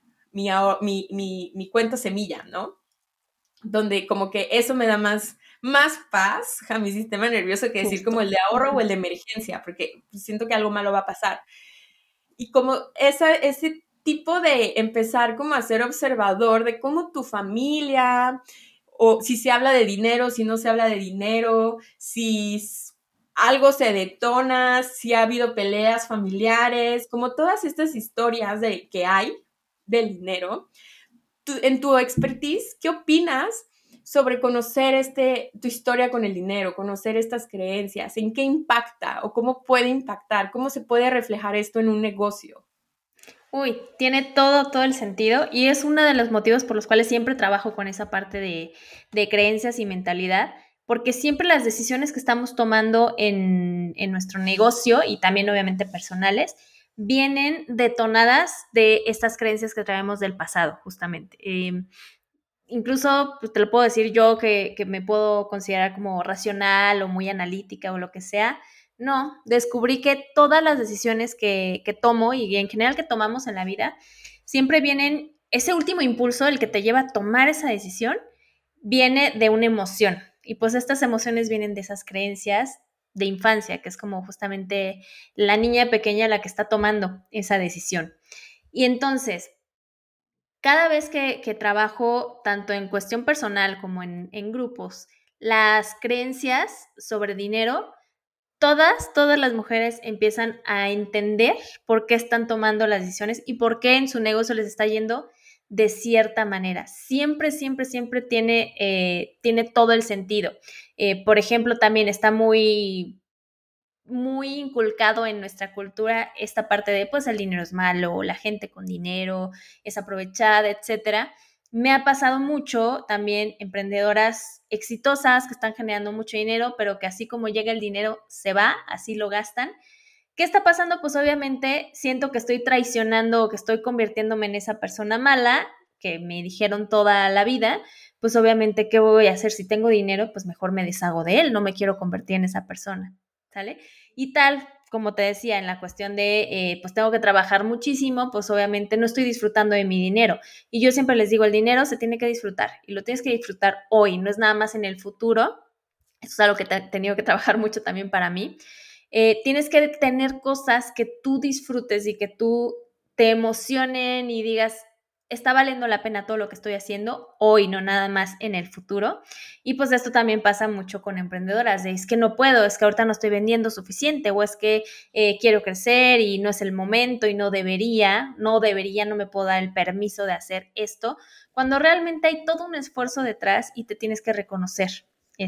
mi cuenta semilla, ¿no? Donde como que eso me da más paz a mi sistema nervioso que decir como Justo. el de ahorro o el de emergencia, porque siento que algo malo va a pasar. Y como ese tipo de empezar como a ser observador de cómo tu familia, o si se habla de dinero, si no se habla de dinero, si algo se detona, si ha habido peleas familiares, como todas estas historias que hay del dinero. En tu expertise, ¿qué opinas sobre conocer tu historia con el dinero, conocer estas creencias? ¿En qué impacta o cómo puede impactar? ¿Cómo se puede reflejar esto en un negocio? Uy, tiene todo el sentido y es uno de los motivos por los cuales siempre trabajo con esa parte de creencias y mentalidad, porque siempre las decisiones que estamos tomando en nuestro negocio y también obviamente personales vienen detonadas de estas creencias que traemos del pasado, justamente. Incluso pues, te lo puedo decir yo que me puedo considerar como racional o muy analítica o lo que sea. No, descubrí que todas las decisiones que tomo y en general que tomamos en la vida, siempre vienen, ese último impulso, el que te lleva a tomar esa decisión, viene de una emoción. Y pues estas emociones vienen de esas creencias de infancia, que es como justamente la niña pequeña la que está tomando esa decisión. Y entonces, cada vez que trabajo, tanto en cuestión personal como en grupos, las creencias sobre dinero, todas las mujeres empiezan a entender por qué están tomando las decisiones y por qué en su negocio les está yendo de cierta manera. Siempre tiene todo el sentido. Por ejemplo, también está muy inculcado en nuestra cultura esta parte de, pues, el dinero es malo, la gente con dinero es aprovechada, etcétera. Me ha pasado mucho también emprendedoras exitosas que están generando mucho dinero, pero que así como llega el dinero, se va, así lo gastan. ¿Qué está pasando? Pues obviamente siento que estoy traicionando o que estoy convirtiéndome en esa persona mala que me dijeron toda la vida, pues obviamente, ¿qué voy a hacer? Si tengo dinero, pues mejor me deshago de él, no me quiero convertir en esa persona, ¿sale? Y tal, como te decía, en la cuestión de, pues tengo que trabajar muchísimo, pues obviamente no estoy disfrutando de mi dinero. Y yo siempre les digo, el dinero se tiene que disfrutar y lo tienes que disfrutar hoy, no es nada más en el futuro. Eso es algo que he tenido que trabajar mucho también para mí. tienes que tener cosas que tú disfrutes y que tú te emocionen y digas, está valiendo la pena todo lo que estoy haciendo hoy, no nada más en el futuro. Y pues esto también pasa mucho con emprendedoras, es que no puedo, es que ahorita no estoy vendiendo suficiente o es que quiero crecer y no es el momento y no debería, no me puedo dar el permiso de hacer esto, cuando realmente hay todo un esfuerzo detrás y te tienes que reconocer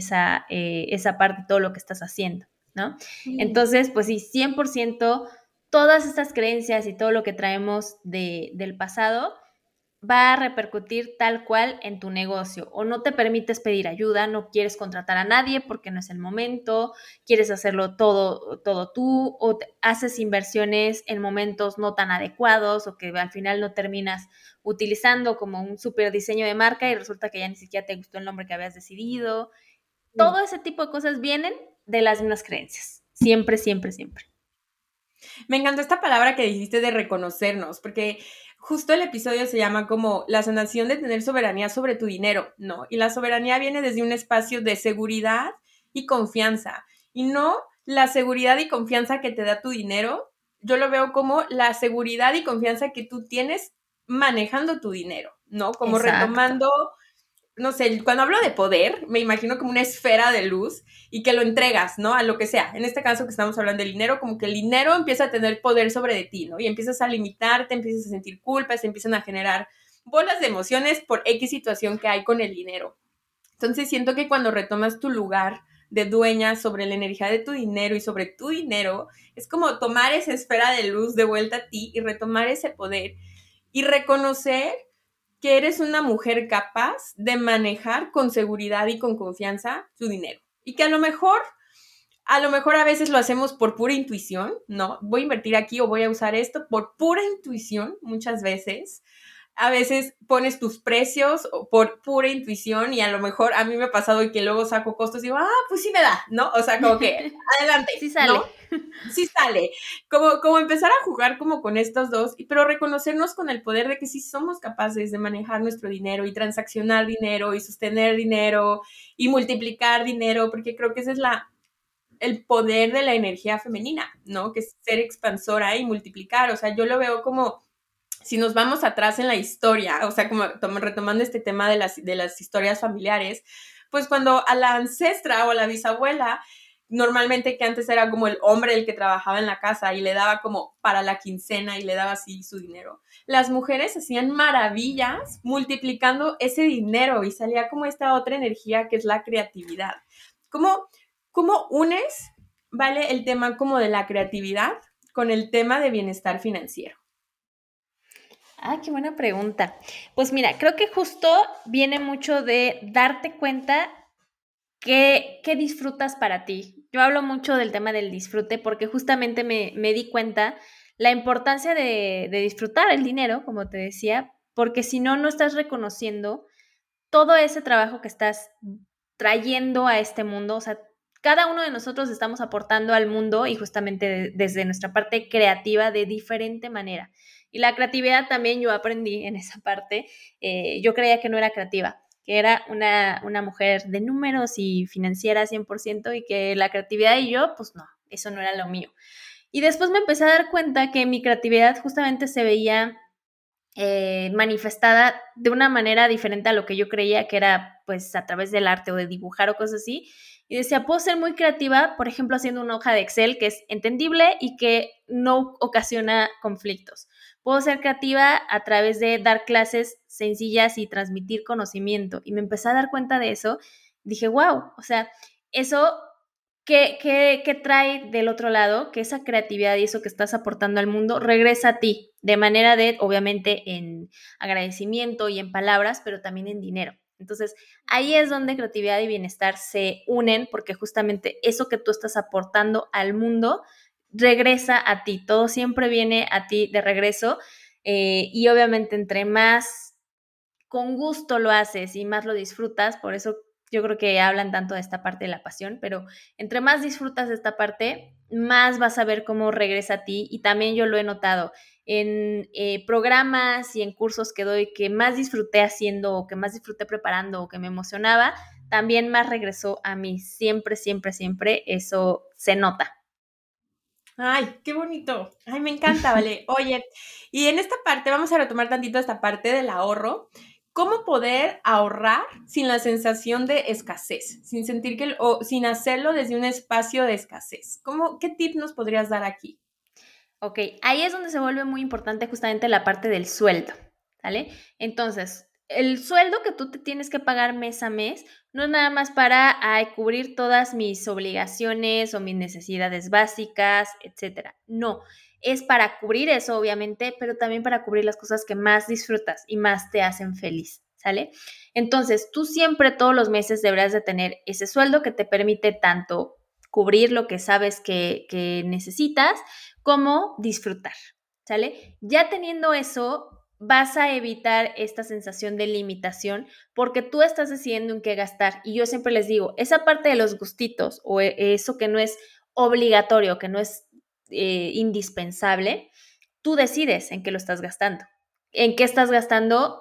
esa parte de todo lo que estás haciendo, ¿no? Entonces, pues sí, 100% todas estas creencias y todo lo que traemos del pasado va a repercutir tal cual en tu negocio, o no te permites pedir ayuda, no quieres contratar a nadie porque no es el momento, quieres hacerlo todo tú, o haces inversiones en momentos no tan adecuados o que al final no terminas utilizando como un súper diseño de marca y resulta que ya ni siquiera te gustó el nombre que habías decidido. Todo ese tipo de cosas vienen de las mismas creencias, siempre, siempre, siempre. Me encantó esta palabra que dijiste de reconocernos, porque justo el episodio se llama como la sanación de tener soberanía sobre tu dinero, ¿no? Y la soberanía viene desde un espacio de seguridad y confianza, y no la seguridad y confianza que te da tu dinero, yo lo veo como la seguridad y confianza que tú tienes manejando tu dinero, ¿no? Como Exacto. retomando, no sé, cuando hablo de poder, me imagino como una esfera de luz y que lo entregas, ¿no? A lo que sea. En este caso que estamos hablando del dinero, como que el dinero empieza a tener poder sobre de ti, ¿no? Y empiezas a limitarte, empiezas a sentir culpa, se empiezan a generar bolas de emociones por X situación que hay con el dinero. Entonces siento que cuando retomas tu lugar de dueña sobre la energía de tu dinero y sobre tu dinero, es como tomar esa esfera de luz de vuelta a ti y retomar ese poder y reconocer que eres una mujer capaz de manejar con seguridad y con confianza tu dinero. Y que a lo mejor a veces lo hacemos por pura intuición, ¿no? Voy a invertir aquí o voy a usar esto por pura intuición muchas veces. A veces pones tus precios por pura intuición y a lo mejor a mí me ha pasado y que luego saco costos y digo, pues sí me da, ¿no? O sea, como que adelante, Sí sale. ¿no? Sí sale, como empezar a jugar como con estos dos, pero reconocernos con el poder de que sí somos capaces de manejar nuestro dinero y transaccionar dinero y sostener dinero y multiplicar dinero, porque creo que ese es el poder de la energía femenina, ¿no? Que es ser expansora y multiplicar, o sea, yo lo veo como si nos vamos atrás en la historia, o sea, como retomando este tema de las historias familiares, pues cuando a la ancestra o a la bisabuela, normalmente que antes era como el hombre el que trabajaba en la casa y le daba como para la quincena y le daba así su dinero, las mujeres hacían maravillas multiplicando ese dinero y salía como esta otra energía que es la creatividad. ¿Cómo, cómo unes, vale, el tema como de la creatividad con el tema de bienestar financiero? Ah, qué buena pregunta. Pues mira, creo que justo viene mucho de darte cuenta qué disfrutas para ti. Yo hablo mucho del tema del disfrute porque justamente me di cuenta la importancia de disfrutar el dinero, como te decía, porque si no, no estás reconociendo todo ese trabajo que estás trayendo a este mundo. O sea, cada uno de nosotros estamos aportando al mundo y justamente desde nuestra parte creativa de diferente manera. Y la creatividad también yo aprendí en esa parte. Yo creía que no era creativa, que era una mujer de números y financiera 100% y que la creatividad y yo, pues no, eso no era lo mío. Y después me empecé a dar cuenta que mi creatividad justamente se veía manifestada de una manera diferente a lo que yo creía que era pues a través del arte o de dibujar o cosas así. Y decía, puedo ser muy creativa, por ejemplo, haciendo una hoja de Excel que es entendible y que no ocasiona conflictos. Puedo ser creativa a través de dar clases sencillas y transmitir conocimiento. Y me empecé a dar cuenta de eso. Dije, wow, o sea, eso ¿qué trae del otro lado? Que esa creatividad y eso que estás aportando al mundo regresa a ti, de manera de, obviamente, en agradecimiento y en palabras, pero también en dinero. Entonces, ahí es donde creatividad y bienestar se unen, porque justamente eso que tú estás aportando al mundo regresa a ti, todo siempre viene a ti de regreso, y obviamente entre más con gusto lo haces y más lo disfrutas, por eso yo creo que hablan tanto de esta parte de la pasión, pero entre más disfrutas de esta parte, más vas a ver cómo regresa a ti y también yo lo he notado en programas y en cursos que doy que más disfruté haciendo o que más disfruté preparando o que me emocionaba, también más regresó a mí, siempre, siempre, siempre, eso se nota. Ay, qué bonito. Ay, me encanta, vale. Oye, y en esta parte, vamos a retomar tantito esta parte del ahorro. ¿Cómo poder ahorrar sin la sensación de escasez? Sin sentir que, o sin hacerlo desde un espacio de escasez. ¿Qué tip nos podrías dar aquí? Ok, ahí es donde se vuelve muy importante justamente la parte del sueldo, ¿vale? Entonces, el sueldo que tú te tienes que pagar mes a mes no es nada más para cubrir todas mis obligaciones o mis necesidades básicas, etcétera. No, es para cubrir eso, obviamente, pero también para cubrir las cosas que más disfrutas y más te hacen feliz, ¿sale? Entonces, tú siempre todos los meses deberás de tener ese sueldo que te permite tanto cubrir lo que sabes que necesitas, como disfrutar, ¿sale? Ya teniendo eso, vas a evitar esta sensación de limitación porque tú estás decidiendo en qué gastar. Y yo siempre les digo, esa parte de los gustitos o eso que no es obligatorio, que no es indispensable, tú decides en qué lo estás gastando. En qué estás gastando,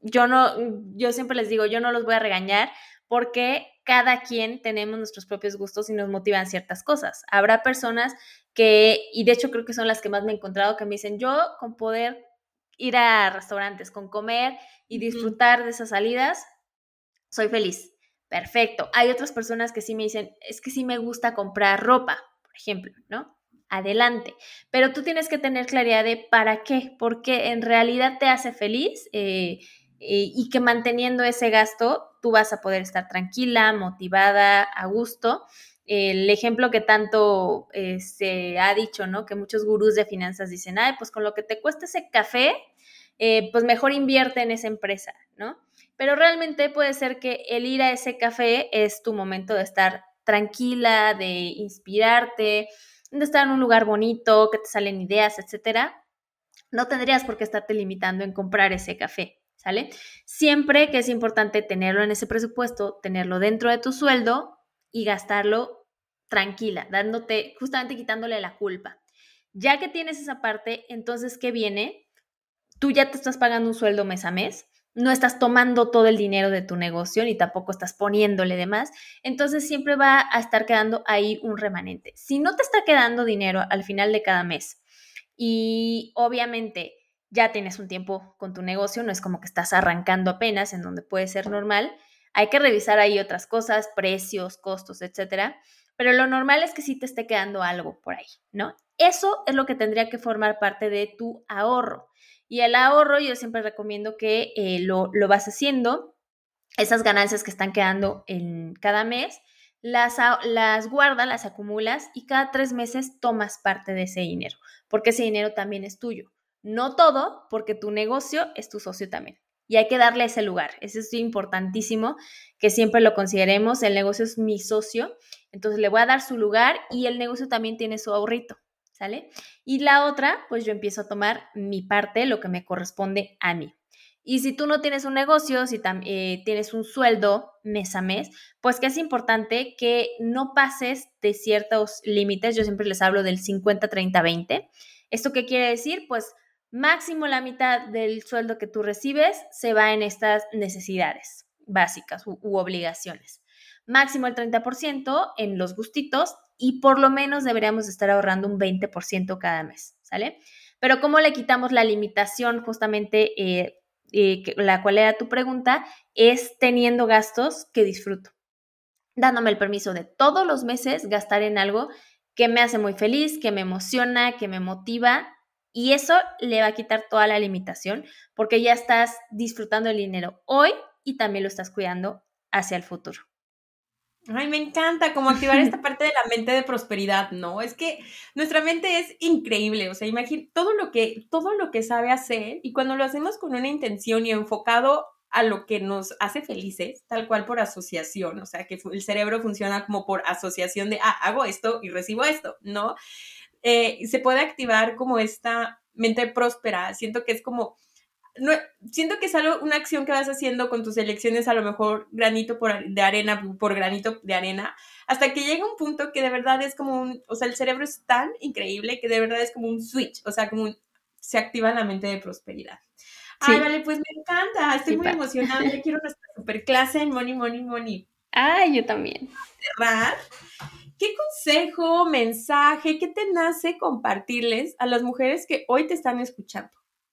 yo siempre les digo, yo no los voy a regañar porque cada quien tenemos nuestros propios gustos y nos motivan ciertas cosas. Habrá personas y de hecho creo que son las que más me he encontrado, que me dicen, yo con poder ir a restaurantes, con comer y Ujú. disfrutar de esas salidas, soy feliz. Perfecto. Hay otras personas que sí me dicen, es que sí me gusta comprar ropa, por ejemplo, ¿no? Adelante. Pero tú tienes que tener claridad de para qué, porque en realidad te hace feliz y que manteniendo ese gasto tú vas a poder estar tranquila, motivada, a gusto. El ejemplo que tanto se ha dicho, ¿no? Que muchos gurús de finanzas dicen, ay, pues con lo que te cuesta ese café, pues mejor invierte en esa empresa, ¿no? Pero realmente puede ser que el ir a ese café es tu momento de estar tranquila, de inspirarte, de estar en un lugar bonito, que te salen ideas, etcétera. No tendrías por qué estarte limitando en comprar ese café, ¿sale? Siempre que es importante tenerlo en ese presupuesto, tenerlo dentro de tu sueldo y gastarlo tranquila, dándote, justamente quitándole la culpa. Ya que tienes esa parte, entonces, ¿qué viene? Tú ya te estás pagando un sueldo mes a mes, no estás tomando todo el dinero de tu negocio ni tampoco estás poniéndole de más, entonces siempre va a estar quedando ahí un remanente. Si no te está quedando dinero al final de cada mes y obviamente ya tienes un tiempo con tu negocio, no es como que estás arrancando apenas, en donde puede ser normal, hay que revisar ahí otras cosas, precios, costos, etcétera, pero lo normal es que sí te esté quedando algo por ahí, ¿no? Eso es lo que tendría que formar parte de tu ahorro. Y el ahorro yo siempre recomiendo que lo vas haciendo, esas ganancias que están quedando en cada mes, las guardas, las acumulas y cada 3 meses tomas parte de ese dinero, porque ese dinero también es tuyo. No todo, porque tu negocio es tu socio también. Y hay que darle ese lugar. Eso es importantísimo, que siempre lo consideremos. El negocio es mi socio, entonces le voy a dar su lugar y el negocio también tiene su ahorrito, ¿sale? Y la otra, pues yo empiezo a tomar mi parte, lo que me corresponde a mí. Y si tú no tienes un negocio, si tienes un sueldo mes a mes, pues que es importante que no pases de ciertos límites. Yo siempre les hablo del 50-30-20. ¿Esto qué quiere decir? Pues máximo la mitad del sueldo que tú recibes se va en estas necesidades básicas u obligaciones. Máximo el 30% en los gustitos y por lo menos deberíamos estar ahorrando un 20% cada mes, ¿sale? Pero ¿cómo le quitamos la limitación justamente la cual era tu pregunta? Es teniendo gastos que disfruto, dándome el permiso de todos los meses gastar en algo que me hace muy feliz, que me emociona, que me motiva, y eso le va a quitar toda la limitación porque ya estás disfrutando el dinero hoy y también lo estás cuidando hacia el futuro. Ay, me encanta como activar esta parte de la mente de prosperidad, ¿no? Es que nuestra mente es increíble, o sea, imagina todo lo que sabe hacer y cuando lo hacemos con una intención y enfocado a lo que nos hace felices, tal cual por asociación, o sea, que el cerebro funciona como por asociación de, hago esto y recibo esto, ¿no? Se puede activar como esta mente próspera, siento que es como no, siento que es algo, una acción que vas haciendo con tus elecciones, a lo mejor granito de arena por granito de arena, hasta que llega un punto que de verdad es como o sea, el cerebro es tan increíble que de verdad es como un switch, o sea, se activa la mente de prosperidad. Ay, Sí, vale, pues me encanta, estoy sí, muy pa. emocionada, ya quiero nuestra super clase en Money, Money, Money. Ay, yo también. Cerrar. ¿qué consejo, mensaje, qué te nace compartirles a las mujeres que hoy te están escuchando?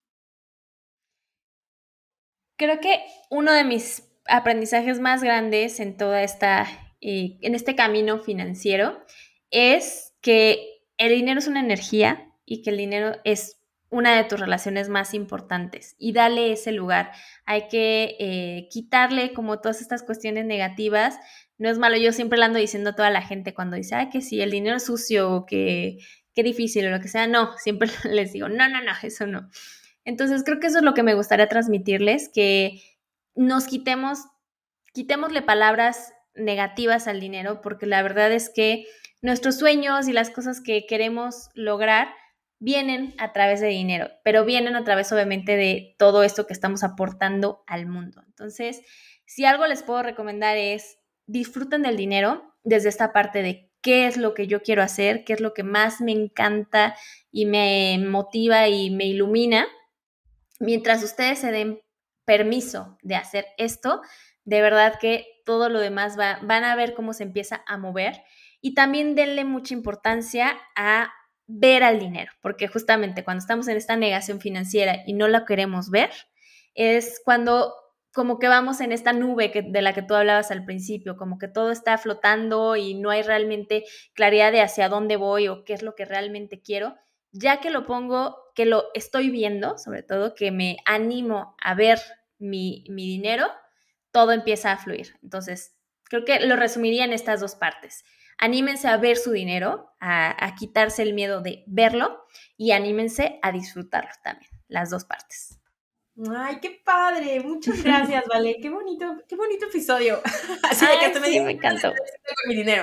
Creo que uno de mis aprendizajes más grandes en toda en este camino financiero es que el dinero es una energía y que el dinero es una de tus relaciones más importantes y dale ese lugar. Hay que quitarle como todas estas cuestiones negativas. No es malo, yo siempre le ando diciendo a toda la gente cuando dice, que si el dinero es sucio o que qué difícil o lo que sea, no, siempre les digo, no, eso no. Entonces creo que eso es lo que me gustaría transmitirles, que nos quitémosle palabras negativas al dinero, porque la verdad es que nuestros sueños y las cosas que queremos lograr vienen a través de dinero, pero vienen a través obviamente de todo esto que estamos aportando al mundo. Entonces, si algo les puedo recomendar es disfruten del dinero desde esta parte de qué es lo que yo quiero hacer, qué es lo que más me encanta y me motiva y me ilumina. Mientras ustedes se den permiso de hacer esto, de verdad que todo lo demás van a ver cómo se empieza a mover y también denle mucha importancia a ver al dinero, porque justamente cuando estamos en esta negación financiera y no la queremos ver, es cuando como que vamos en esta nube de la que tú hablabas al principio, como que todo está flotando y no hay realmente claridad de hacia dónde voy o qué es lo que realmente quiero. Ya que lo pongo, que lo estoy viendo, sobre todo, que me animo a ver mi dinero, todo empieza a fluir. Entonces, creo que lo resumiría en estas dos partes. Anímense a ver su dinero, a quitarse el miedo de verlo y anímense a disfrutarlo también, las dos partes. Ay, qué padre, muchas gracias, Vale, qué bonito episodio. Así de que hasta sí, me encantó. Con mi dinero.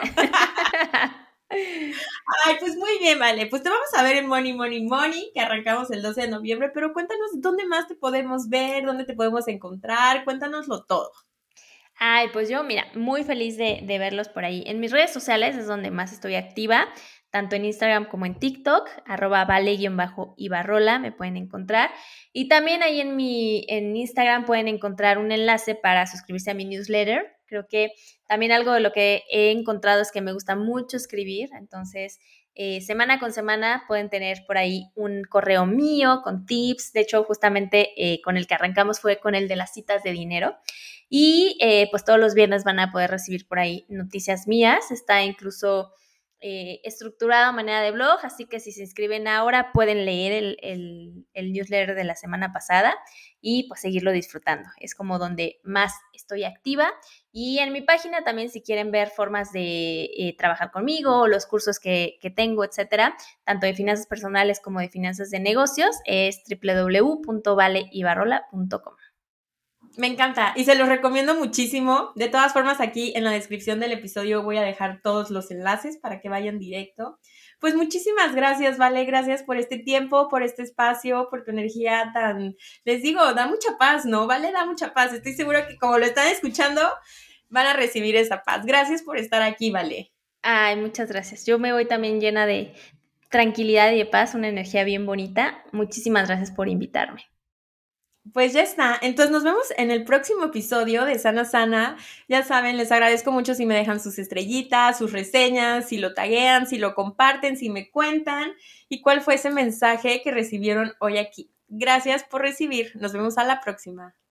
Ay, pues muy bien, Vale, pues te vamos a ver en Money, Money, Money, que arrancamos el 12 de noviembre, pero cuéntanos dónde más te podemos ver, dónde te podemos encontrar, cuéntanoslo todo. Ay, pues yo, mira, muy feliz de verlos por ahí. En mis redes sociales es donde más estoy activa, tanto en Instagram como en TikTok, @vale_ibarrola, me pueden encontrar. Y también ahí en Instagram pueden encontrar un enlace para suscribirse a mi newsletter. Creo que también algo de lo que he encontrado es que me gusta mucho escribir, entonces semana con semana pueden tener por ahí un correo mío con tips. De hecho, justamente con el que arrancamos fue con el de las citas de dinero. Y pues todos los viernes van a poder recibir por ahí noticias mías. Está incluso estructurado a manera de blog, así que si se inscriben ahora pueden leer el newsletter de la semana pasada y pues seguirlo disfrutando. Es como donde más estoy activa. Y en mi página también, si quieren ver formas de trabajar conmigo, los cursos que tengo, etcétera, tanto de finanzas personales como de finanzas de negocios, es www.valeibarrola.com. Me encanta y se los recomiendo muchísimo. De todas formas, aquí en la descripción del episodio voy a dejar todos los enlaces para que vayan directo. Pues muchísimas gracias, Vale, gracias por este tiempo, por este espacio, por tu energía tan, les digo, da mucha paz, ¿no? Vale, da mucha paz. Estoy segura que como lo están escuchando, van a recibir esa paz. Gracias por estar aquí, Vale. Ay, muchas gracias. Yo me voy también llena de tranquilidad y de paz, una energía bien bonita. Muchísimas gracias por invitarme. Pues ya está. Entonces nos vemos en el próximo episodio de Sana Sana. Ya saben, les agradezco mucho si me dejan sus estrellitas, sus reseñas, si lo taguean, si lo comparten, si me cuentan y cuál fue ese mensaje que recibieron hoy aquí. Gracias por recibir. Nos vemos a la próxima.